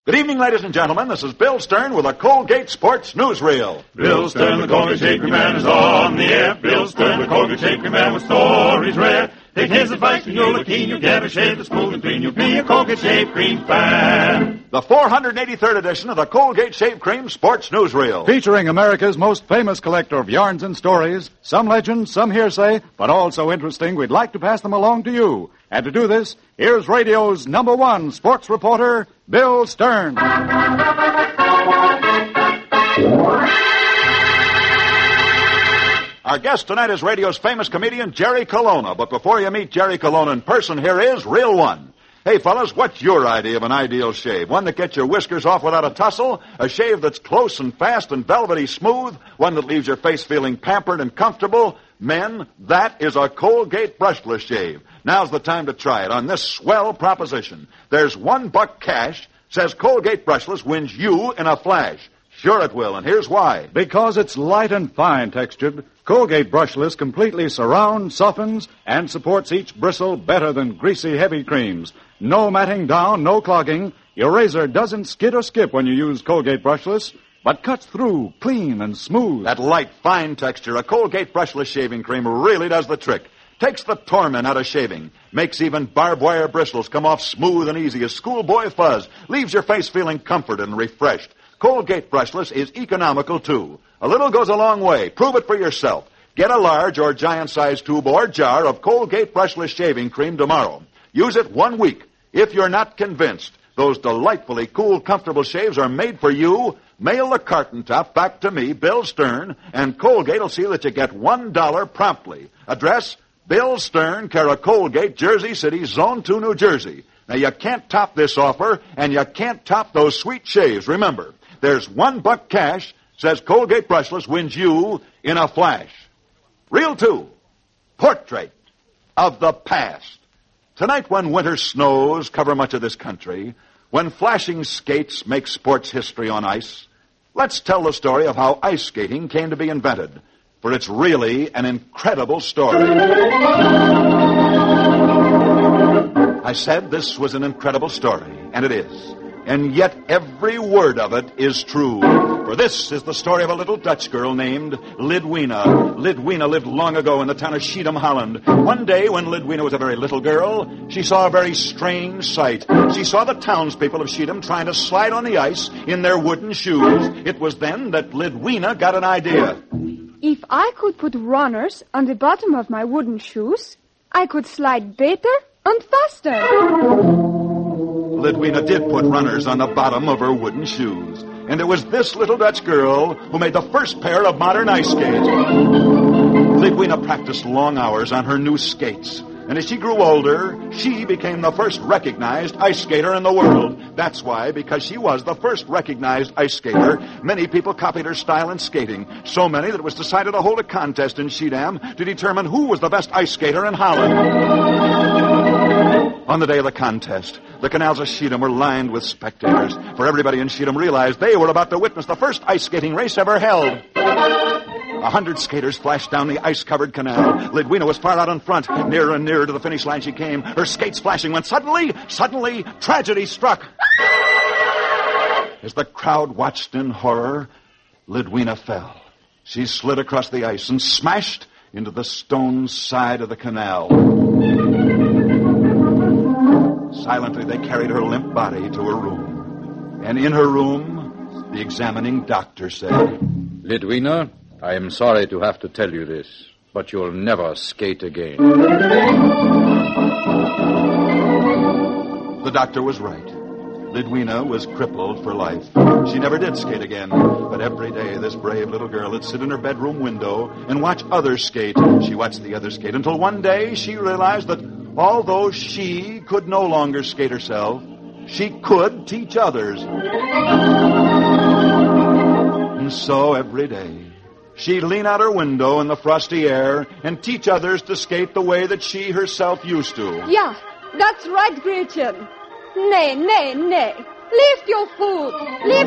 Good evening, ladies and gentlemen. This is Bill Stern with a Colgate Sports Newsreel. Bill Stern, the Colgate Shaving Man, is on the air. Bill Stern, the Colgate Shaving Man, with stories rare. Take his advice and you'll look keen. You'll get a shave that's smooth and clean. You'll be a Colgate Shave Cream fan. The 483rd edition of the Colgate Shave Cream Sports Newsreel. Featuring America's most famous collector of yarns and stories, some legends, some hearsay, but all so interesting we'd like to pass them along to you. And to do this, here's radio's number one sports reporter, Bill Stern. Our guest tonight is radio's famous comedian, Jerry Colonna. But before you meet Jerry Colonna in person, here is Real One. Hey, fellas, what's your idea of an ideal shave? One that gets your whiskers off without a tussle? A shave that's close and fast and velvety smooth? One that leaves your face feeling pampered and comfortable? Men, that is a Colgate brushless shave. Now's the time to try it on this swell proposition. There's $1 cash, says Colgate brushless wins you in a flash. Sure it will, and here's why. Because it's light and fine textured, Colgate brushless completely surrounds, softens, and supports each bristle better than greasy, heavy creams. No matting down, no clogging. Your razor doesn't skid or skip when you use Colgate brushless, but cuts through, clean and smooth. That light, fine texture, a Colgate brushless shaving cream really does the trick. Takes the torment out of shaving. Makes even barbed wire bristles come off smooth and easy as schoolboy fuzz. Leaves your face feeling comforted and refreshed. Colgate brushless is economical, too. A little goes a long way. Prove it for yourself. Get a large or giant-sized tube or jar of Colgate brushless shaving cream tomorrow. Use it 1 week. If you're not convinced those delightfully cool, comfortable shaves are made for you, mail the carton top back to me, Bill Stern, and Colgate will see that you get $1 promptly. Address, Bill Stern, care of Colgate, Jersey City, Zone 2, New Jersey. Now, you can't top this offer, and you can't top those sweet shaves. Remember, there's $1 cash, says Colgate brushless wins you in a flash. Reel 2, Portrait of the Past. Tonight, when winter snows cover much of this country, when flashing skates make sports history on ice, let's tell the story of how ice skating came to be invented. For it's really an incredible story. I said this was an incredible story, and it is. And yet every word of it is true. For this is the story of a little Dutch girl named Lidwina. Lidwina lived long ago in the town of Schiedam, Holland. One day, when Lidwina was a very little girl, she saw a very strange sight. She saw the townspeople of Schiedam trying to slide on the ice in their wooden shoes. It was then that Lidwina got an idea. If I could put runners on the bottom of my wooden shoes, I could slide better and faster. Lidwina did put runners on the bottom of her wooden shoes. And it was this little Dutch girl who made the first pair of modern ice skates. Lidwina practiced long hours on her new skates. And as she grew older, she became the first recognized ice skater in the world. That's why, because she was the first recognized ice skater, many people copied her style in skating. So many that it was decided to hold a contest in Schiedam to determine who was the best ice skater in Holland. On the day of the contest, the canals of Schiedam were lined with spectators, for everybody in Schiedam realized they were about to witness the first ice skating race ever held. 100 skaters flashed down the ice-covered canal. Lidwina was far out in front. Nearer and nearer to the finish line she came, her skates flashing when suddenly, tragedy struck. As the crowd watched in horror, Lidwina fell. She slid across the ice and smashed into the stone side of the canal. Silently, they carried her limp body to her room. And in her room, the examining doctor said, Lidwina, I am sorry to have to tell you this, but you'll never skate again. The doctor was right. Lidwina was crippled for life. She never did skate again. But every day, this brave little girl would sit in her bedroom window and watch others skate. She watched the others skate until one day she realized that although she could no longer skate herself, she could teach others. And so every day, she'd lean out her window in the frosty air and teach others to skate the way that she herself used to. Yeah, that's right, Gretchen. Nay. Lift your foot.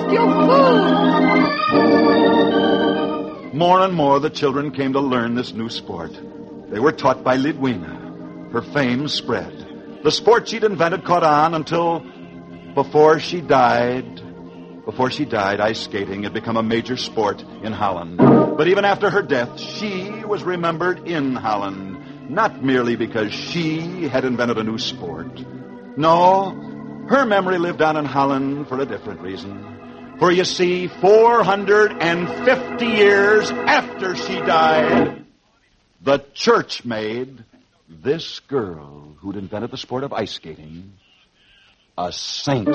More and more the children came to learn this new sport. They were taught by Lidwina. Her fame spread. The sport she'd invented caught on until before she died, ice skating had become a major sport in Holland. But even after her death, she was remembered in Holland, not merely because she had invented a new sport. No, her memory lived on in Holland for a different reason. For you see, 450 years after she died, the church made this girl who'd invented the sport of ice skating a saint.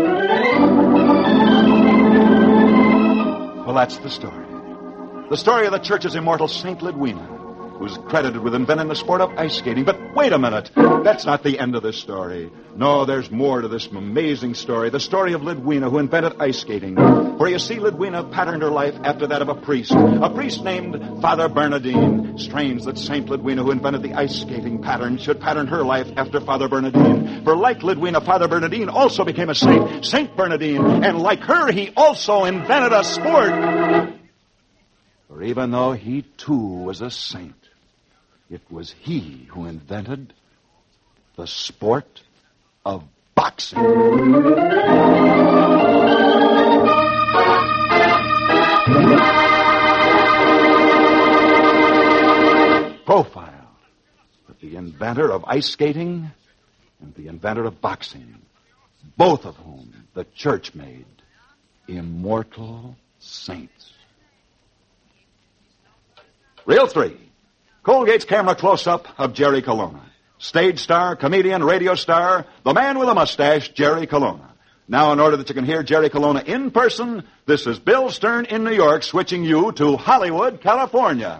Well, that's the story. The story of the church's immortal Saint Lidwina, who's credited with inventing the sport of ice skating. But wait a minute. That's not the end of this story. No, there's more to this amazing story. The story of Lidwina, who invented ice skating. For you see, Lidwina patterned her life after that of a priest named Father Bernardine. Strange that Saint Lidwina, who invented the ice skating pattern, should pattern her life after Father Bernardine. For like Lidwina, Father Bernardine also became a saint, Saint Bernardine. And like her, he also invented a sport. For even though he too was a saint, it was he who invented the sport of boxing. Profile of the inventor of ice skating and the inventor of boxing, both of whom the church made immortal saints. Reel 3. Colgate's camera close-up of Jerry Colonna. Stage star, comedian, radio star, the man with a mustache, Jerry Colonna. Now, in order that you can hear Jerry Colonna in person, this is Bill Stern in New York, switching you to Hollywood, California.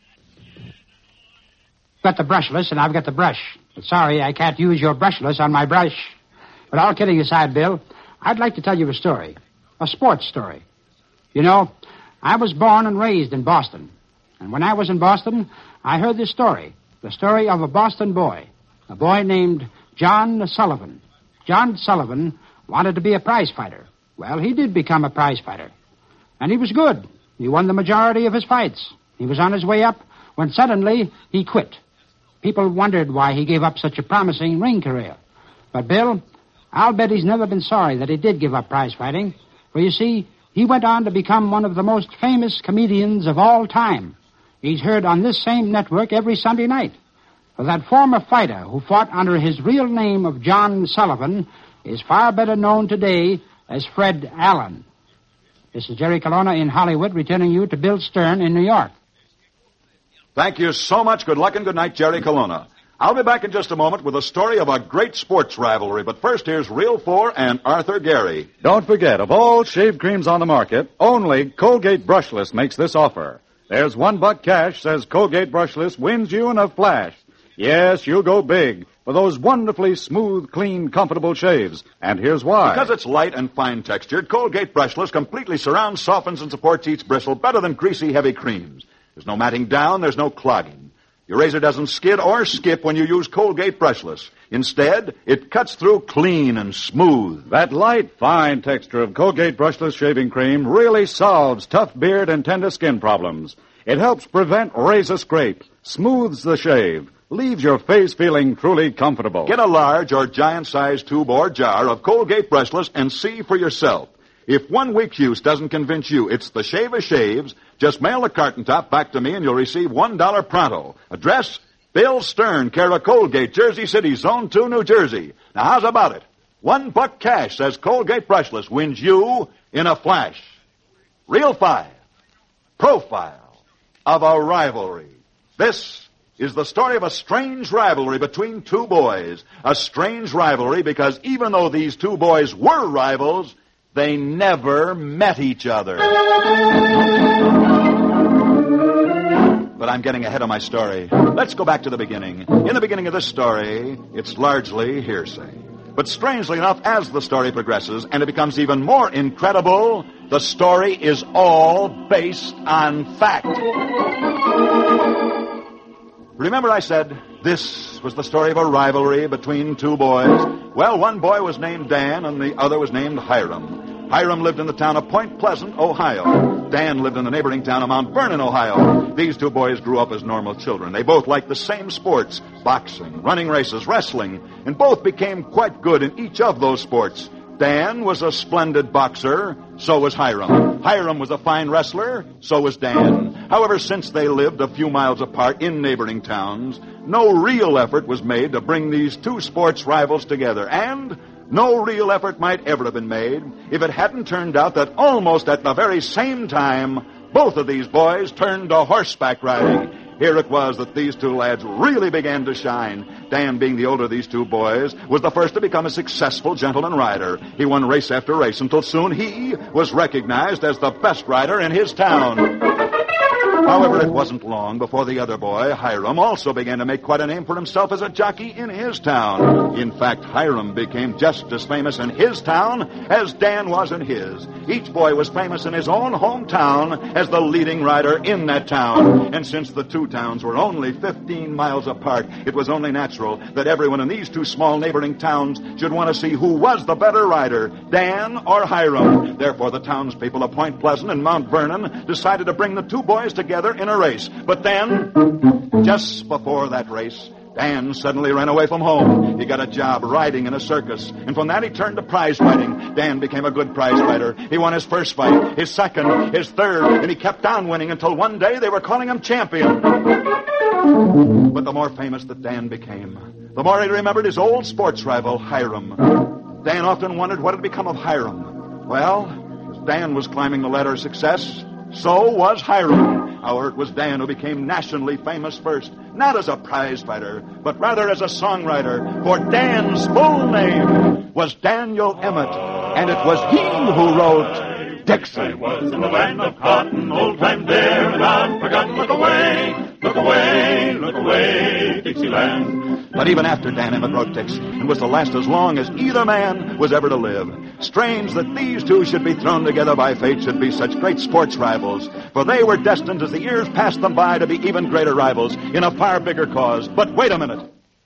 Got the brushless, and I've got the brush. But sorry, I can't use your brushless on my brush. But all kidding aside, Bill, I'd like to tell you a story. A sports story. You know, I was born and raised in Boston. And when I was in Boston, I heard this story. The story of a Boston boy. A boy named John Sullivan. John Sullivan wanted to be a prize fighter. Well, he did become a prize fighter. And he was good. He won the majority of his fights. He was on his way up when suddenly he quit. People wondered why he gave up such a promising ring career. But, Bill, I'll bet he's never been sorry that he did give up prize fighting. For you see, he went on to become one of the most famous comedians of all time. He's heard on this same network every Sunday night. For that former fighter who fought under his real name of John Sullivan is far better known today as Fred Allen. This is Jerry Colonna in Hollywood, returning you to Bill Stern in New York. Thank you so much. Good luck and good night, Jerry Colonna. I'll be back in just a moment with a story of a great sports rivalry. But first, here's Reel 4 and Arthur Gary. Don't forget, of all shave creams on the market, only Colgate Brushless makes this offer. There's $1 cash, says Colgate Brushless wins you in a flash. Yes, you'll go big for those wonderfully smooth, clean, comfortable shaves. And here's why. Because it's light and fine-textured, Colgate Brushless completely surrounds, softens, and supports each bristle better than greasy, heavy creams. There's no matting down, there's no clogging. Your razor doesn't skid or skip when you use Colgate Brushless. Instead, it cuts through clean and smooth. That light, fine texture of Colgate Brushless shaving cream really solves tough beard and tender skin problems. It helps prevent razor scrape, smooths the shave, leaves your face feeling truly comfortable. Get a large or giant-sized tube or jar of Colgate Brushless and see for yourself. If 1 week's use doesn't convince you it's the shave of shaves, just mail the carton top back to me and you'll receive $1 pronto. Address, Bill Stern, care of Colgate, Jersey City, Zone 2, New Jersey. Now, how's about it? $1 cash, says Colgate Brushless, wins you in a flash. Reel 5, profile of a rivalry. This is the story of a strange rivalry between two boys. A strange rivalry because even though these two boys were rivals, they never met each other. But I'm getting ahead of my story. Let's go back to the beginning. In the beginning of this story, it's largely hearsay. But strangely enough, as the story progresses, and it becomes even more incredible, the story is all based on fact. Remember I said this was the story of a rivalry between two boys? Well, one boy was named Dan and the other was named Hiram. Hiram lived in the town of Point Pleasant, Ohio. Dan lived in the neighboring town of Mount Vernon, Ohio. These two boys grew up as normal children. They both liked the same sports, boxing, running races, wrestling, and both became quite good in each of those sports. Dan was a splendid boxer, so was Hiram. Hiram was a fine wrestler, so was Dan. However, since they lived a few miles apart in neighboring towns, no real effort was made to bring these two sports rivals together, and no real effort might ever have been made if it hadn't turned out that almost at the very same time, both of these boys turned to horseback riding. Here it was that these two lads really began to shine. Dan, being the older of these two boys, was the first to become a successful gentleman rider. He won race after race until soon he was recognized as the best rider in his town. However, it wasn't long before the other boy, Hiram, also began to make quite a name for himself as a jockey in his town. In fact, Hiram became just as famous in his town as Dan was in his. Each boy was famous in his own hometown as the leading rider in that town. And since the two towns were only 15 miles apart, it was only natural that everyone in these two small neighboring towns should want to see who was the better rider, Dan or Hiram. Therefore, the townspeople of Point Pleasant and Mount Vernon decided to bring the two boys together in a race. But then, just before that race, Dan suddenly ran away from home. He got a job riding in a circus, and from that he turned to prize fighting. Dan became a good prize fighter. He won his first fight, his second, his third, and he kept on winning until one day they were calling him champion. But the more famous that Dan became, the more he remembered his old sports rival, Hiram. Dan often wondered what had become of Hiram. Well, as Dan was climbing the ladder of success, so was Hiram. However, it was Dan who became nationally famous first, not as a prize fighter, but rather as a songwriter. For Dan's full name was Daniel Emmett, and it was he who wrote Dixie. I was in the land of cotton, old time there and unforgotten. Look away, look away, look away, Dixieland. But even after Dan Emmett wrote Dixie, and was to last as long as either man was ever to live, strange that these two should be thrown together by fate, should be such great sports rivals, for they were destined as the years passed them by to be even greater rivals in a far bigger cause. But wait a minute.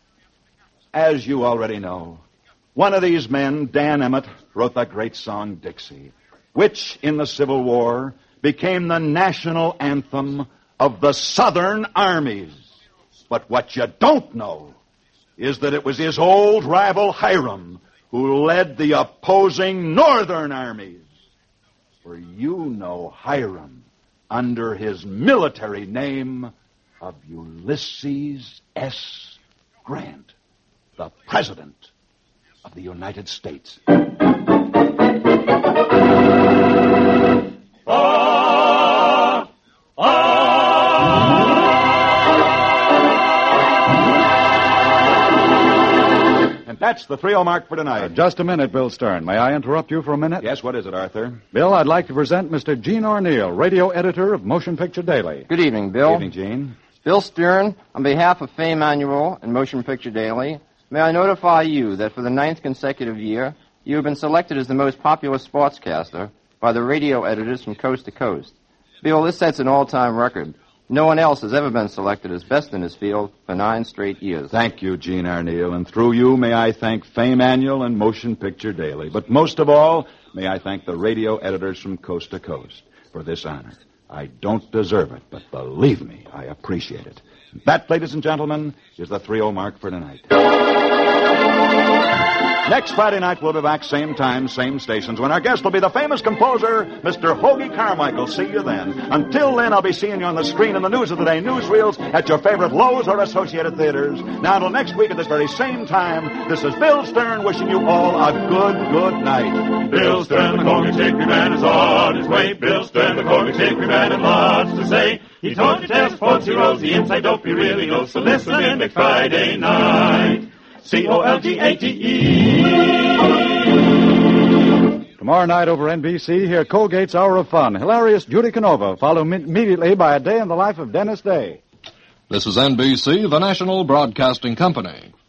As you already know, one of these men, Dan Emmett, wrote the great song Dixie, which in the Civil War became the national anthem of the Southern armies. But what you don't know is that it was his old rival Hiram who led the opposing Northern armies. For you know Hiram under his military name of Ulysses S. Grant, the President of the United States. That's the 3-0 mark for tonight. Just a minute, Bill Stern. May I interrupt you for a minute? Yes, what is it, Arthur? Bill, I'd like to present Mr. Gene O'Neill, radio editor of Motion Picture Daily. Good evening, Bill. Good evening, Gene. Bill Stern, on behalf of Fame Annual and Motion Picture Daily, may I notify you that for the 9th consecutive year, you have been selected as the most popular sportscaster by the radio editors from coast to coast. Bill, this sets an all-time record. No one else has ever been selected as best in his field for 9 straight years. Thank you, Gene O'Neill, and through you may I thank Fame Annual and Motion Picture Daily. But most of all, may I thank the radio editors from coast to coast for this honor. I don't deserve it, but believe me, I appreciate it. That, ladies and gentlemen, is the 3-0 mark for tonight. Next Friday night, we'll be back same time, same stations, when our guest will be the famous composer, Mr. Hoagy Carmichael. See you then. Until then, I'll be seeing you on the screen in the News of the Day newsreels at your favorite Lowe's or Associated Theaters. Now, until next week at this very same time, this is Bill Stern wishing you all a good night. Bill Stern, the Colgate Hickory Man, is on his way. Bill Stern, the Colgate Hickory Man, and lots to say. He told you tales, folks, he rolls the inside dope, he really knows. So listen in next Friday night. Colgate. Tomorrow night over NBC, hear Colgate's Hour of Fun. Hilarious Judy Canova, followed immediately by A Day in the Life of Dennis Day. This is NBC, the national broadcasting company.